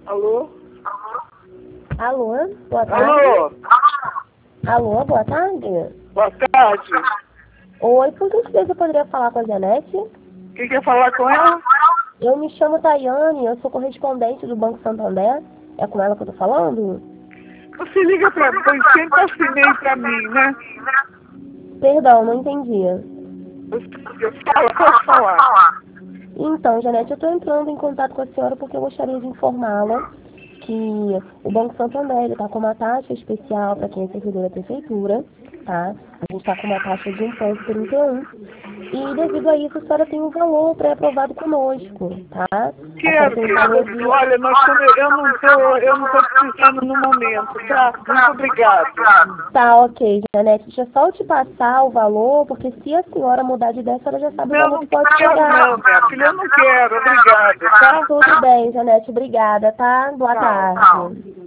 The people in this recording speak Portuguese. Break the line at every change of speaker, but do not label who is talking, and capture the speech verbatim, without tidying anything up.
Alô?
Alô, boa tarde.
Alô?
Alô, boa tarde.
Boa tarde.
Oi, por gentileza eu poderia falar com a Janete?
Quem quer falar com ela?
Eu me chamo Tayane, eu sou correspondente do Banco Santander. É com ela que eu tô falando?
Você liga pra mim, eu sempre assinei pra mim, né?
Perdão, não entendi.
Eu falo, posso falar.
Então, Janete, eu estou entrando em contato com a senhora porque eu gostaria de informá-la que o Banco Santander está com uma taxa especial para quem é servidor da prefeitura, tá? A gente está com uma taxa de um vírgula trinta e um. E devido a isso, a senhora tem um valor pré-aprovado conosco, tá? A senhora
Quero,
tem um valor de...
quero. Olha, nós come... eu não tô, eu não tô precisando no momento, tá? Muito obrigada.
Tá, ok, Janete. Deixa eu só te passar o valor, porque se a senhora mudar de ideia, a senhora já sabe o
Não,
valor
não
que pode
quero
pagar.
não, minha filha, eu não quero, obrigada, tá?
Tudo bem, Janete. Obrigada, tá? Boa
Tchau.
tarde.